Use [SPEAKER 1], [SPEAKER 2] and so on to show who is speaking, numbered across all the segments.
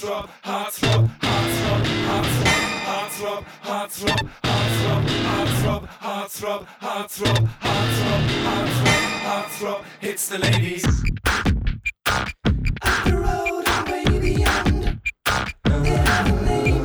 [SPEAKER 1] heartthrob, heartthrob, heartthrob, heartthrob, heartthrob, heartthrob, heartthrob, heartthrob, heartthrob, heartthrob, heartthrob, heartthrob, hits the ladies. Up the road and way beyond, they have a name.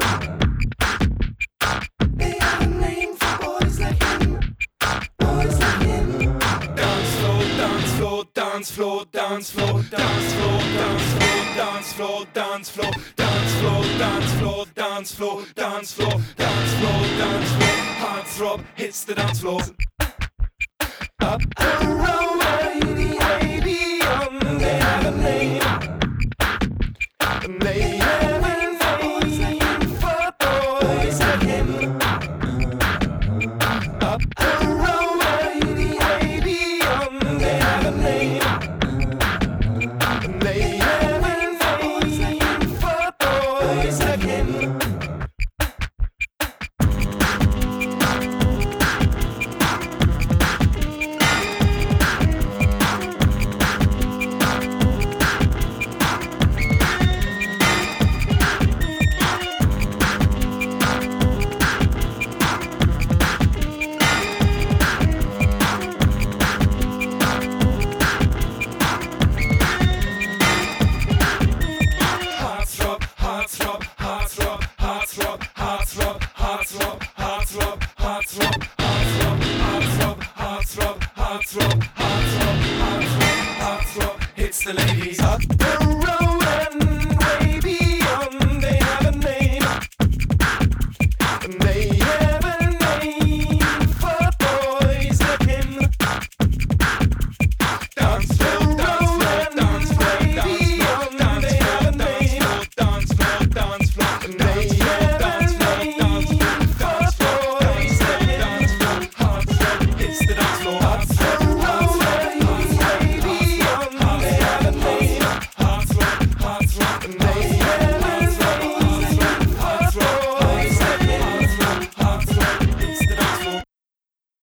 [SPEAKER 1] They have a name for boys like him, boys like him. Dance floor, dance floor, dance floor, dance floor, dance floor, dance floor, dance floor, dance floor, dance floor, dance floor, dance floor, dance floor, dance floor, heartthrob hits the dance floor. Up the road, way beyond, they have a name. They have a name for boys like him. Up the road, way beyond, they have a name. They have a name for boys like him. Heartthrob, heartthrob, heartthrob, heartthrob, heartthrob, heartthrob, heartthrob, heartthrob, heartthrob, heartthrob, heartthrob, heartthrob, heartthrob, heartthrob, heartthrob, hits the ladies. Up the